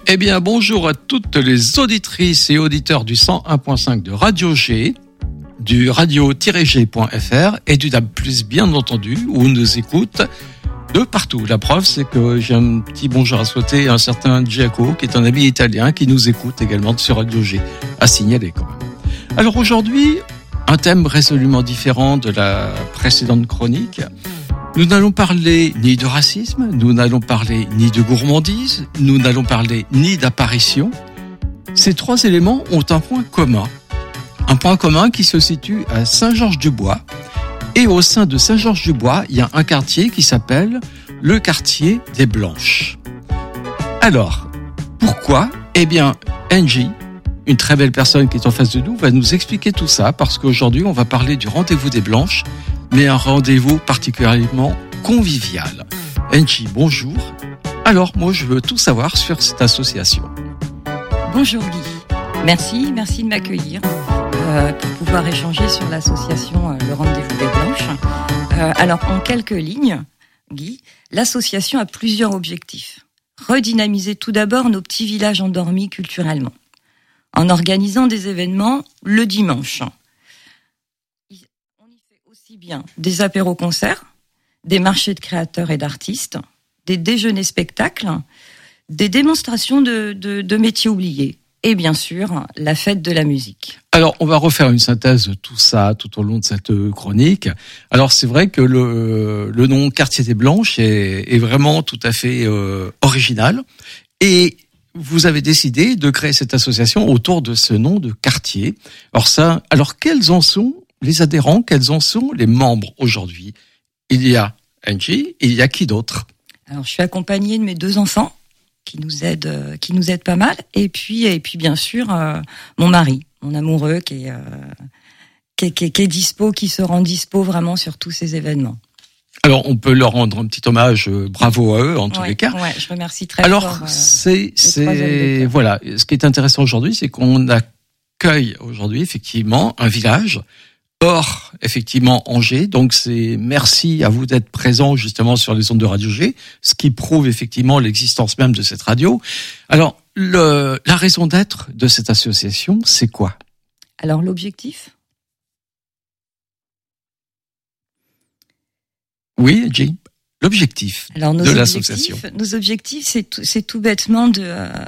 Eh bien, bonjour à toutes les auditrices et auditeurs du 101.5 de Radio G, du radio-g.fr et du DAB+, bien entendu, où on nous écoute de partout. La preuve, c'est que j'ai un petit bonjour à souhaiter à un certain Giacomo, qui est un ami italien, qui nous écoute également sur Radio G, à signaler quand même. Alors aujourd'hui, un thème résolument différent de la précédente chronique. Nous n'allons parler ni de racisme, nous n'allons parler ni de gourmandise, nous n'allons parler ni d'apparition. Ces trois éléments ont un point commun. Un point commun qui se situe à Saint-Georges-du-Bois. Et au sein de Saint-Georges-du-Bois, il y a un quartier qui s'appelle le quartier des Blanches. Alors, pourquoi ? Eh bien, Angie, une très belle personne qui est en face de nous, va nous expliquer tout ça, parce qu'aujourd'hui, on va parler du rendez-vous des Blanches, mais un rendez-vous particulièrement convivial. Angie, bonjour. Alors, moi, je veux tout savoir sur cette association. Bonjour Guy. Merci de m'accueillir pour pouvoir échanger sur l'association Le Rendez-vous des Blanches. Alors, en quelques lignes, Guy, l'association a plusieurs objectifs. Redynamiser tout d'abord nos petits villages endormis culturellement, en organisant des événements le dimanche. On y fait aussi bien des apéros-concerts, des marchés de créateurs et d'artistes, des déjeuners-spectacles, des démonstrations de métiers oubliés, et bien sûr, la fête de la musique. Alors, on va refaire une synthèse de tout ça tout au long de cette chronique. Alors, c'est vrai que le nom Quartier des Blanches est vraiment tout à fait original. Et vous avez décidé de créer cette association autour de ce nom de quartier. Alors quels en sont les adhérents, quels en sont les membres aujourd'hui ? Il y a Angie, il y a qui d'autre ? Alors, je suis accompagnée de mes 2 enfants, qui nous aide pas mal, et puis bien sûr mon mari, mon amoureux qui est dispo, qui se rend dispo vraiment sur tous ces événements. Alors on peut leur rendre un petit hommage, bravo à eux en tous les cas. Ouais, je remercie très fort. Alors c'est voilà, ce qui est intéressant aujourd'hui, c'est qu'on accueille aujourd'hui effectivement un village. Or, effectivement, Angers, donc c'est merci à vous d'être présents justement sur les ondes de Radio G, ce qui prouve effectivement l'existence même de cette radio. Alors, la raison d'être de cette association, c'est quoi ? Alors, l'objectif ? Oui, Jay. L'objectif de l'association. Nos objectifs, c'est tout bêtement de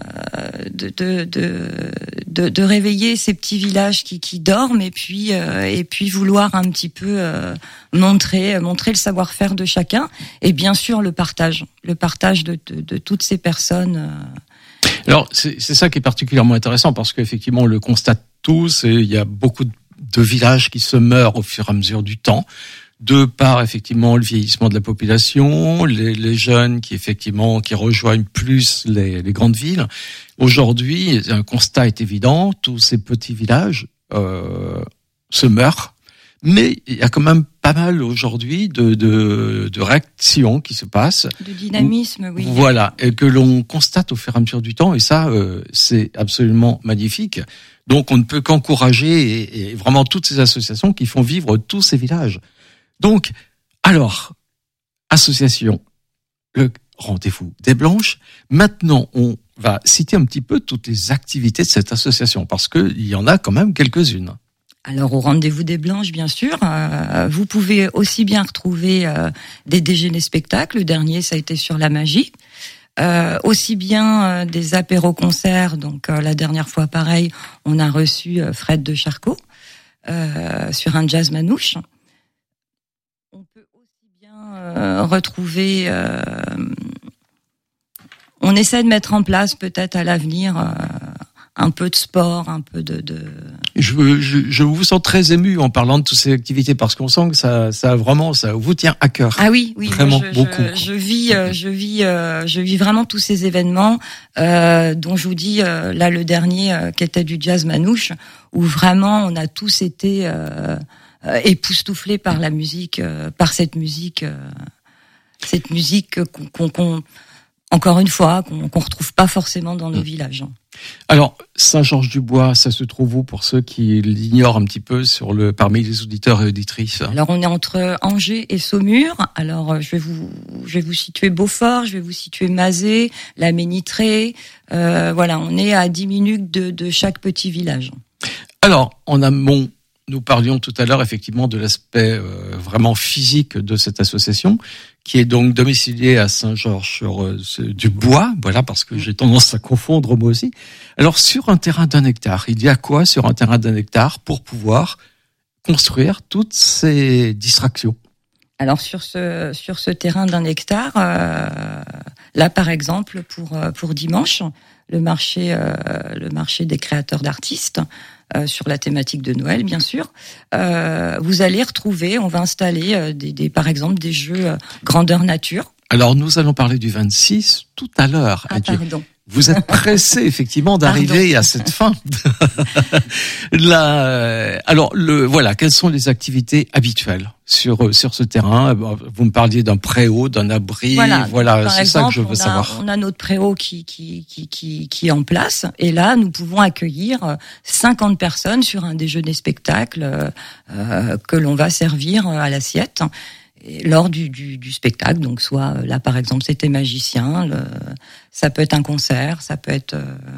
réveiller ces petits villages qui dorment et puis vouloir un petit peu montrer le savoir-faire de chacun et bien sûr le partage de toutes ces personnes. Alors c'est ça qui est particulièrement intéressant parce qu'effectivement on le constate tous et il y a beaucoup de villages qui se meurent au fur et à mesure du temps. De par effectivement le vieillissement de la population, les jeunes qui rejoignent plus les grandes villes. Aujourd'hui, un constat est évident, tous ces petits villages se meurent, mais il y a quand même pas mal aujourd'hui de réactions qui se passent. De dynamisme, oui. Voilà, et que l'on constate au fur et à mesure du temps, et ça, c'est absolument magnifique. Donc on ne peut qu'encourager et vraiment toutes ces associations qui font vivre tous ces villages. Donc, alors, association, le Rendez-vous des Blanches. Maintenant, on va citer un petit peu toutes les activités de cette association, parce qu'il y en a quand même quelques-unes. Alors, au Rendez-vous des Blanches, bien sûr, vous pouvez aussi bien retrouver des déjeuners-spectacles. Le dernier, ça a été sur la magie. Aussi bien des apéros-concerts. Donc, la dernière fois, pareil, on a reçu Fred de Charcot sur un jazz manouche. On peut aussi bien retrouver. On essaie de mettre en place peut-être à l'avenir un peu de sport, un peu de. Je vous sens très ému en parlant de toutes ces activités parce qu'on sent que ça vraiment ça vous tient à cœur. Ah oui, vraiment beaucoup. Je vis vraiment tous ces événements dont je vous dis là le dernier qui était du jazz manouche où vraiment on a tous été époustouflés par la musique, par cette musique qu'on encore une fois qu'on retrouve pas forcément dans nos villages. Alors, Saint-Georges-du-Bois, ça se trouve où pour ceux qui l'ignorent un petit peu parmi les auditeurs et auditrices? Alors, on est entre Angers et Saumur. Alors, je vais vous situer Beaufort, je vais vous situer Mazé, la Ménitrée. Voilà, on est à 10 minutes de chaque petit village. Alors, en amont, nous parlions tout à l'heure effectivement de l'aspect vraiment physique de cette association, qui est donc domiciliée à Saint-Georges-du-Bois, voilà, parce que j'ai tendance à confondre moi aussi. Alors, sur un terrain d'1 hectare, il y a quoi sur un terrain d'1 hectare pour pouvoir construire toutes ces distractions? Alors, sur ce terrain d'1 hectare, là, par exemple, pour dimanche, le marché des créateurs d'artistes, sur la thématique de Noël, bien sûr. Vous allez retrouver, on va installer par exemple des jeux grandeur nature. Alors, nous allons parler du 26 tout à l'heure. Ah, pardon. Vous êtes pressé effectivement d'arriver à cette fin. Alors, voilà, quelles sont les activités habituelles sur ce terrain? Vous me parliez d'un préau, d'un abri. Voilà, c'est ça que je veux savoir. On a notre préau qui est en place, et là, nous pouvons accueillir 50 personnes sur un déjeuner spectacle que l'on va servir à l'assiette. Lors du spectacle, donc soit là par exemple c'était magicien, ça peut être un concert, ça peut être,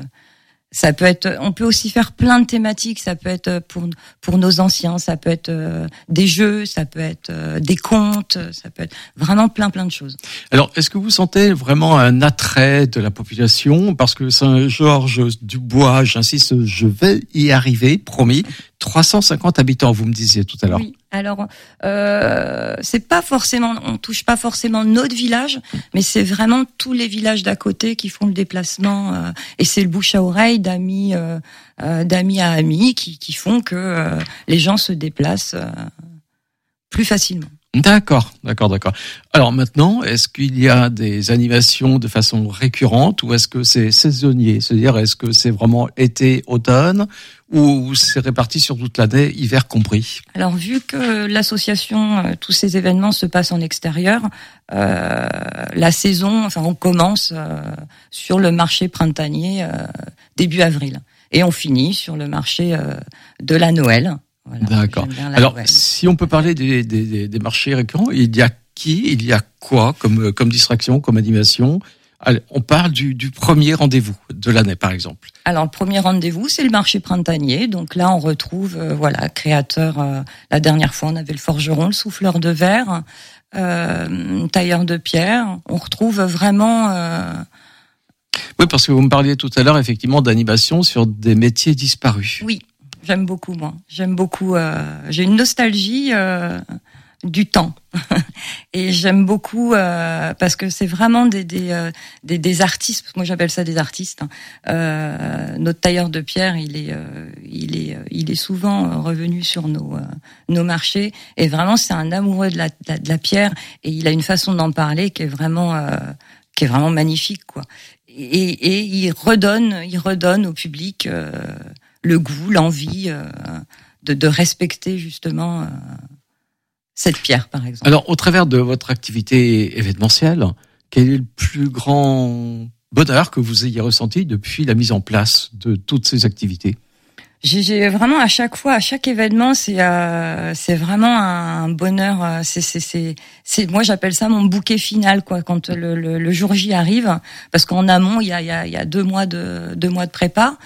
on peut aussi faire plein de thématiques, ça peut être pour nos anciens, ça peut être des jeux, ça peut être des contes, ça peut être vraiment plein de choses. Alors, est-ce que vous sentez vraiment un attrait de la population? Parce que Saint-Georges-du-Bois, j'insiste, je vais y arriver, promis. 350 habitants, vous me disiez tout à l'heure. Oui. Alors, c'est pas forcément, on touche pas forcément notre village, mais c'est vraiment tous les villages d'à côté qui font le déplacement, et c'est le bouche à oreille d'amis à amis qui font que les gens se déplacent plus facilement. D'accord. Alors maintenant, est-ce qu'il y a des animations de façon récurrente ou est-ce que c'est saisonnier? C'est-à-dire, est-ce que c'est vraiment été, automne ou c'est réparti sur toute l'année, hiver compris? Alors, vu que l'association, tous ces événements se passent en extérieur, la saison, on commence sur le marché printanier début avril et on finit sur le marché de la Noël. Voilà, d'accord. Alors, si on peut parler des marchés récurrents, il y a quoi comme distraction, comme animation? Allez, on parle du premier rendez-vous de l'année, par exemple. Alors, le premier rendez-vous, c'est le marché printanier. Donc là, on retrouve, créateurs. La dernière fois, on avait le forgeron, le souffleur de verre, tailleur de pierre. On retrouve vraiment. Oui, parce que vous me parliez tout à l'heure, effectivement, d'animation sur des métiers disparus. Oui. J'aime beaucoup, moi. J'ai une nostalgie du temps. Et j'aime beaucoup parce que c'est vraiment des artistes. Moi, j'appelle ça des artistes. Notre tailleur de pierre, il est souvent revenu sur nos marchés. Et vraiment, c'est un amoureux de la pierre. Et il a une façon d'en parler qui est vraiment magnifique, quoi. Et il redonne au public le goût, l'envie de respecter justement cette pierre, par exemple. Alors, au travers de votre activité événementielle, quel est le plus grand bonheur que vous ayez ressenti depuis la mise en place de toutes ces activités? J'ai vraiment à chaque événement, c'est vraiment un bonheur. C'est moi j'appelle ça mon bouquet final, quoi. Quand le jour J arrive, parce qu'en amont il y a 2 mois de prépa,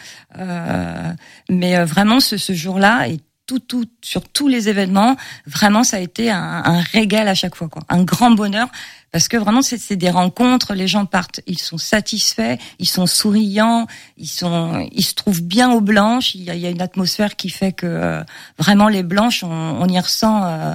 mais vraiment ce jour-là et tout sur tous les événements, vraiment ça a été un régal à chaque fois, quoi. Un grand bonheur. Parce que vraiment, c'est des rencontres, les gens partent, ils sont satisfaits, ils sont souriants, ils se trouvent bien aux Blanches, il y a une atmosphère qui fait que vraiment les Blanches, on y ressent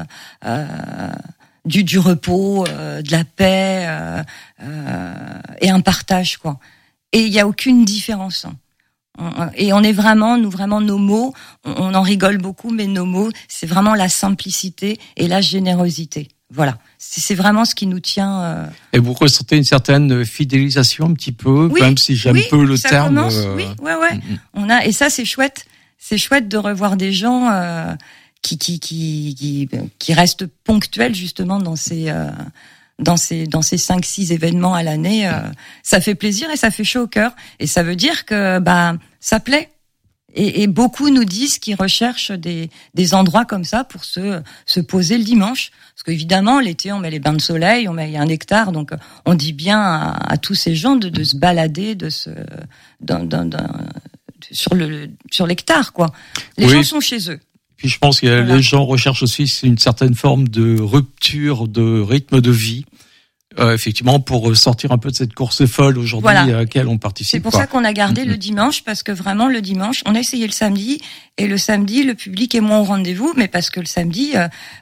du repos, de la paix et un partage, quoi. Et il y a aucune différence. Et on est vraiment, nos mots, on en rigole beaucoup, mais nos mots, c'est vraiment la simplicité et la générosité. Voilà, c'est vraiment ce qui nous tient. Et vous ressentez une certaine fidélisation un petit peu, oui, même si j'aime peu le terme. Oui, ouais. On a, et ça c'est chouette de revoir des gens qui restent ponctuels justement dans ces dans ces 5-6 événements à l'année, ça fait plaisir et ça fait chaud au cœur. Et ça veut dire que ça plaît. Et beaucoup nous disent qu'ils recherchent des endroits comme ça pour se poser le dimanche. Parce qu'évidemment, l'été, on met les bains de soleil, il y a un hectare, donc on dit bien à tous ces gens de se balader, sur l'hectare, quoi. Les gens sont chez eux. Puis je pense que les gens recherchent aussi une certaine forme de rupture de rythme de vie. Effectivement, pour sortir un peu de cette course folle aujourd'hui à laquelle on participe. C'est pour ça qu'on a gardé le dimanche, parce que vraiment le dimanche, on a essayé le samedi, et le samedi, le public est moins au rendez-vous, mais parce que le samedi,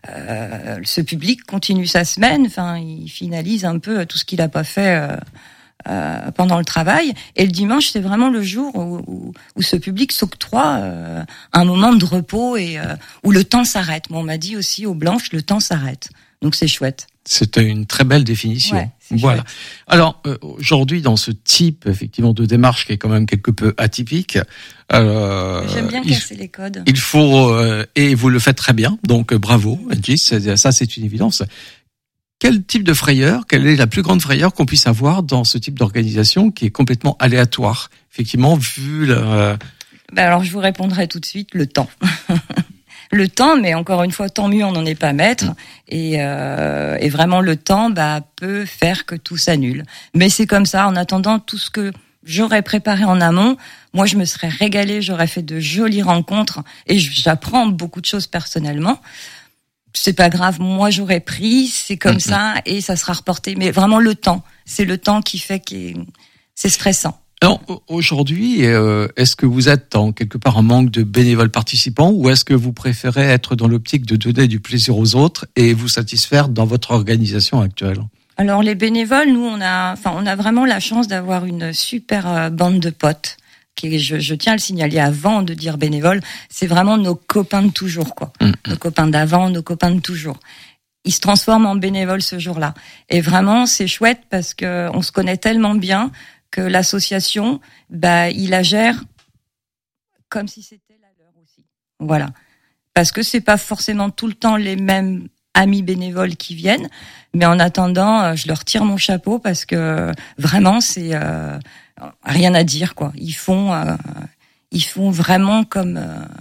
ce public continue sa semaine, enfin, il finalise un peu tout ce qu'il a pas fait pendant le travail, et le dimanche, c'est vraiment le jour où ce public s'octroie un moment de repos et où le temps s'arrête. Moi, on m'a dit aussi aux Blanches, le temps s'arrête. Donc c'est chouette. C'était une très belle définition. Ouais, voilà. Chouette. Alors aujourd'hui, dans ce type effectivement de démarche qui est quand même quelque peu atypique, j'aime bien casser les codes. Il faut et vous le faites très bien. Donc bravo, Angie. Ça, c'est une évidence. Quel type de frayeur, quelle est la plus grande frayeur qu'on puisse avoir dans ce type d'organisation qui est complètement aléatoire, effectivement, vu le... Alors, je vous répondrai tout de suite, le temps. Le temps, mais encore une fois, tant mieux, on n'en est pas maître. Et vraiment, le temps peut faire que tout s'annule. Mais c'est comme ça, en attendant, tout ce que j'aurais préparé en amont, moi, je me serais régalée, j'aurais fait de jolies rencontres, et j'apprends beaucoup de choses personnellement. C'est pas grave, moi j'aurais pris, c'est comme ça, et ça sera reporté. Mais vraiment le temps, c'est le temps qui fait que c'est stressant. Alors aujourd'hui, est-ce que vous êtes quelque part en manque de bénévoles participants, ou est-ce que vous préférez être dans l'optique de donner du plaisir aux autres et vous satisfaire dans votre organisation actuelle ? Alors les bénévoles, nous on a vraiment la chance d'avoir une super bande de potes. Je tiens à le signaler avant de dire bénévoles, c'est vraiment nos copains de toujours, quoi. Nos copains d'avant, nos copains de toujours. Ils se transforment en bénévoles ce jour-là. Et vraiment, c'est chouette parce que on se connaît tellement bien que l'association, il la gère comme si c'était la leur aussi. Voilà. Parce que c'est pas forcément tout le temps les mêmes amis bénévoles qui viennent, mais en attendant, je leur tire mon chapeau parce que vraiment, c'est rien à dire, quoi. Ils font vraiment comme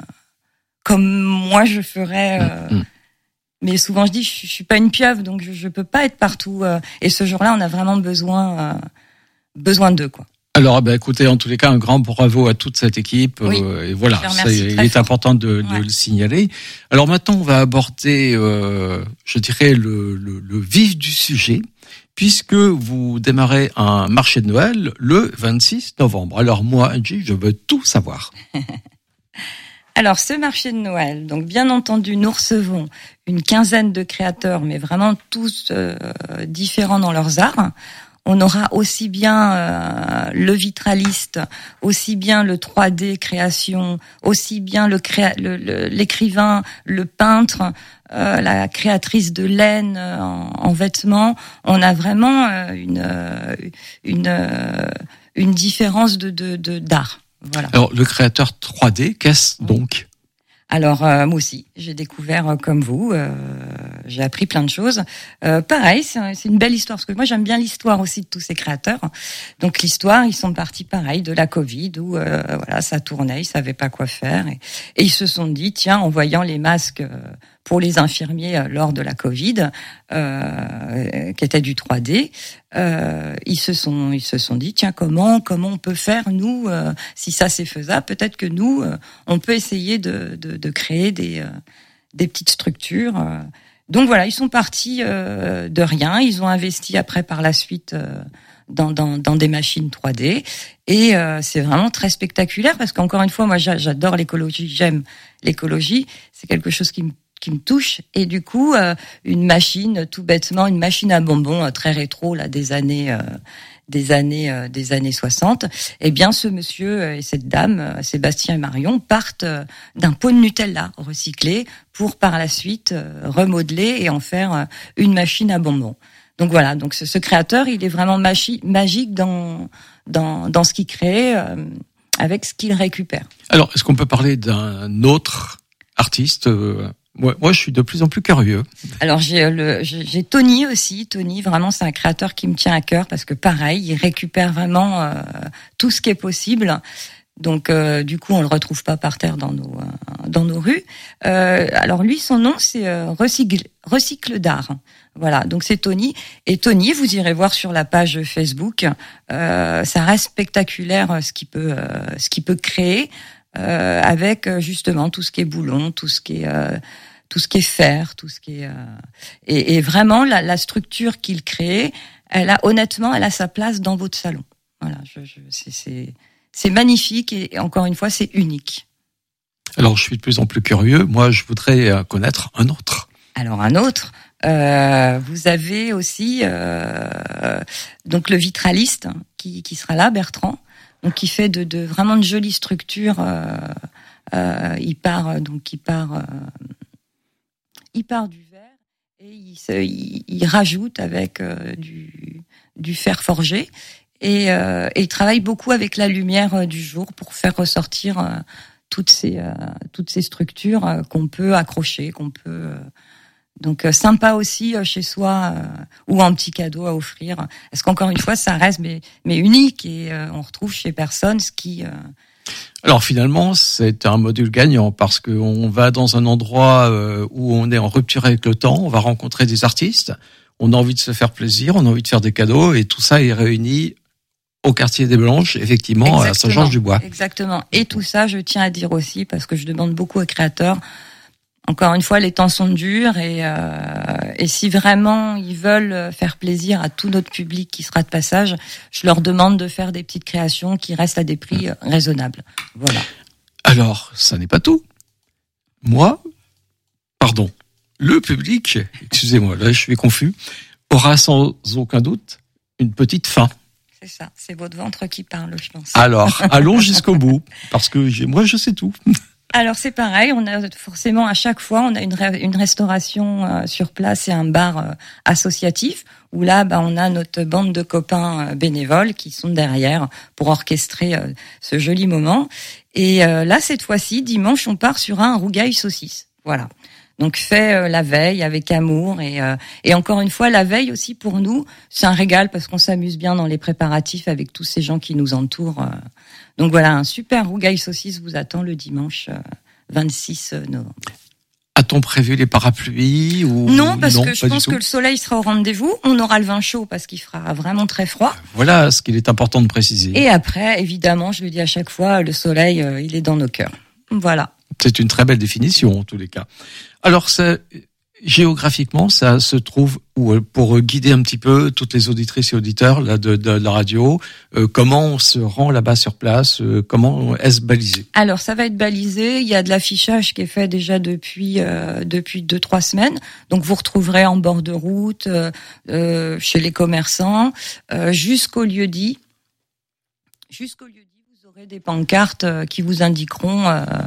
moi je ferais. Mais souvent je dis, je suis pas une pieuvre, donc je peux pas être partout. Et ce jour-là, on a vraiment besoin d'eux, quoi. Alors, écoutez, en tous les cas, un grand bravo à toute cette équipe. Oui, et voilà, il est important de le signaler. Alors maintenant, on va aborder, je dirais, le vif du sujet, puisque vous démarrez un marché de Noël le 26 novembre. Alors moi, Angie, je veux tout savoir. Alors, ce marché de Noël, donc bien entendu, nous recevons une quinzaine de créateurs, mais vraiment tous différents dans leurs arts. On aura aussi bien le vitraliste, aussi bien le 3D création, aussi bien l'écrivain, le peintre, la créatrice de laine en vêtements. On a vraiment une différence d'art. Voilà. Alors, le créateur 3D, qu'est-ce donc ? Alors, moi aussi, j'ai découvert comme vous, j'ai appris plein de choses. Pareil, c'est une belle histoire, parce que moi j'aime bien l'histoire aussi de tous ces créateurs. Donc l'histoire, ils sont partis pareil de la Covid, où ça tournait, ils savaient pas quoi faire, et ils se sont dit, tiens, en voyant les masques pour les infirmiers lors de la Covid, qui était du 3D, ils se sont dit, tiens, comment on peut faire, nous, si ça c'est faisable, peut-être que nous, on peut essayer de créer des petites structures. Donc voilà, ils sont partis de rien, ils ont investi après par la suite dans des machines 3D, et c'est vraiment très spectaculaire, parce qu'encore une fois, moi j'adore l'écologie, j'aime l'écologie, c'est quelque chose qui me touche, et du coup une machine, tout bêtement, une machine à bonbons très rétro là des années 60. Eh bien, ce monsieur et cette dame, Sébastien et Marion, partent d'un pot de Nutella recyclé pour par la suite remodeler et en faire une machine à bonbons. Donc voilà, donc ce créateur, il est vraiment magique dans ce qu'il crée avec ce qu'il récupère. Alors, est-ce qu'on peut parler d'un autre artiste Moi, je suis de plus en plus curieux. Alors j'ai Tony aussi. Tony, vraiment, c'est un créateur qui me tient à cœur parce que pareil, il récupère vraiment tout ce qui est possible. Donc du coup, on le retrouve pas par terre dans nos rues. Alors lui, son nom c'est Recycle d'art. Voilà, donc c'est Tony. Et Tony, vous irez voir sur la page Facebook. Ça reste spectaculaire ce qu'il peut créer avec justement tout ce qui est boulon, tout ce qui est fer, tout ce qui est et vraiment la structure qu'il crée, elle a sa place dans votre salon. Voilà, c'est magnifique et encore une fois c'est unique. Alors je suis de plus en plus curieux. Moi, je voudrais connaître un autre. Alors un autre, vous avez aussi donc le vitraliste qui sera là, Bertrand, donc qui fait de vraiment de jolies structures. Il part du verre et il rajoute avec du fer forgé et il travaille beaucoup avec la lumière du jour pour faire ressortir toutes ces structures qu'on peut accrocher, donc sympa aussi chez soi ou un petit cadeau à offrir. Parce qu'encore une fois, ça reste mais unique et on retrouve chez personne ce qui. Alors finalement, c'est un module gagnant parce que on va dans un endroit où on est en rupture avec le temps, on va rencontrer des artistes, on a envie de se faire plaisir, on a envie de faire des cadeaux et tout ça est réuni au quartier des Blanches, effectivement, exactement, à Saint-Georges-du-Bois. Exactement. Et tout ça, je tiens à dire aussi parce que je demande beaucoup aux créateurs. Encore une fois, les temps sont durs et si vraiment ils veulent faire plaisir à tout notre public qui sera de passage, je leur demande de faire des petites créations qui restent à des prix raisonnables. Voilà. Alors, ça n'est pas tout. Le public, excusez-moi, là je suis confus, aura sans aucun doute une petite faim. C'est ça, c'est votre ventre qui parle, je pense. Alors, allons jusqu'au bout, parce que moi je sais tout. Alors c'est pareil, on a forcément à chaque fois on a une restauration sur place et un bar associatif où là on a notre bande de copains bénévoles qui sont derrière pour orchestrer ce joli moment. Et là cette fois-ci dimanche on part sur un rougail saucisse. Voilà. Donc fait la veille avec amour et encore une fois la veille aussi pour nous c'est un régal parce qu'on s'amuse bien dans les préparatifs avec tous ces gens qui nous entourent. Donc voilà, un super rougail saucisse vous attend le dimanche 26 novembre. A-t-on prévu les parapluies ou Non, parce que je pense que le soleil sera au rendez-vous. On aura le vin chaud parce qu'il fera vraiment très froid. Voilà ce qu'il est important de préciser. Et après, évidemment, je le dis à chaque fois, le soleil, il est dans nos cœurs. Voilà. C'est une très belle définition en tous les cas. Alors, géographiquement, ça se trouve où, pour guider un petit peu toutes les auditrices et auditeurs là, de la radio, comment on se rend là-bas sur place, comment est-ce balisé? Alors, ça va être balisé. Il y a de l'affichage qui est fait déjà depuis 2-3 semaines. Donc, vous retrouverez en bord de route, chez les commerçants, jusqu'au lieu-dit. Jusqu'au lieu-dit, vous aurez des pancartes qui vous indiqueront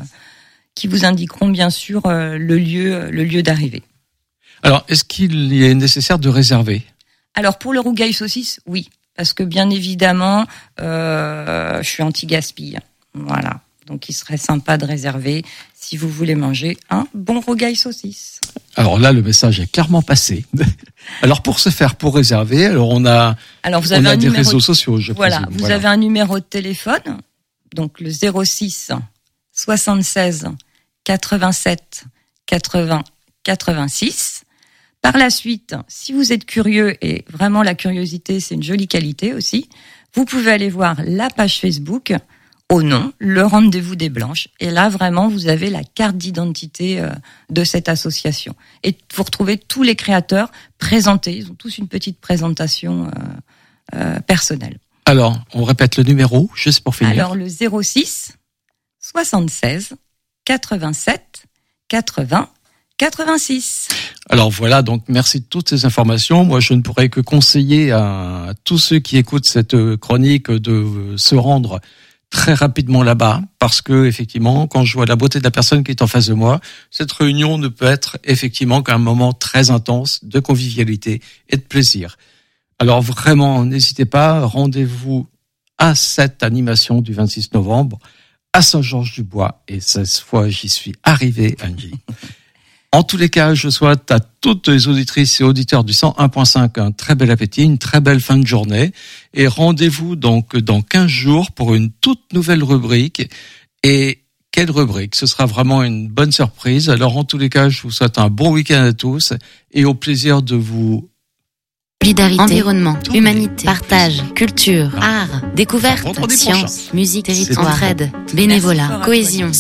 bien sûr le lieu d'arrivée. Alors, est-ce qu'il est nécessaire de réserver? Alors, pour le rougail saucisse, oui. Parce que, bien évidemment, je suis anti-gaspille. Voilà. Donc, il serait sympa de réserver si vous voulez manger un bon rougail saucisse. Alors là, le message est clairement passé. Alors, pour réserver, on a des réseaux sociaux, je voilà, présume. Vous avez un numéro de téléphone. Donc, le 06 76 87 80 86. Par la suite, si vous êtes curieux, et vraiment la curiosité, c'est une jolie qualité aussi, vous pouvez aller voir la page Facebook au nom, le Rendez-vous des Blanches. Et là, vraiment, vous avez la carte d'identité de cette association. Et vous retrouvez tous les créateurs présentés. Ils ont tous une petite présentation personnelle. Alors, on répète le numéro, juste pour finir. Alors, le 06 76 87 80 86. Alors voilà, donc merci de toutes ces informations. Moi, je ne pourrais que conseiller à tous ceux qui écoutent cette chronique de se rendre très rapidement là-bas, parce que effectivement, quand je vois la beauté de la personne qui est en face de moi, cette réunion ne peut être effectivement qu'un moment très intense de convivialité et de plaisir. Alors vraiment, n'hésitez pas, rendez-vous à cette animation du 26 novembre à Saint-Georges-du-Bois. Et cette fois, j'y suis arrivé, Angie. En tous les cas, je souhaite à toutes les auditrices et auditeurs du 101.5 un très bel appétit, une très belle fin de journée. Et rendez-vous donc dans 15 jours pour une toute nouvelle rubrique. Et quelle rubrique? Ce sera vraiment une bonne surprise. Alors en tous les cas, je vous souhaite un bon week-end à tous et au plaisir de vous... Solidarité, environnement, humanité, partage, culture, art, découverte, science, musique, territoire, entraide, bénévolat, cohésion.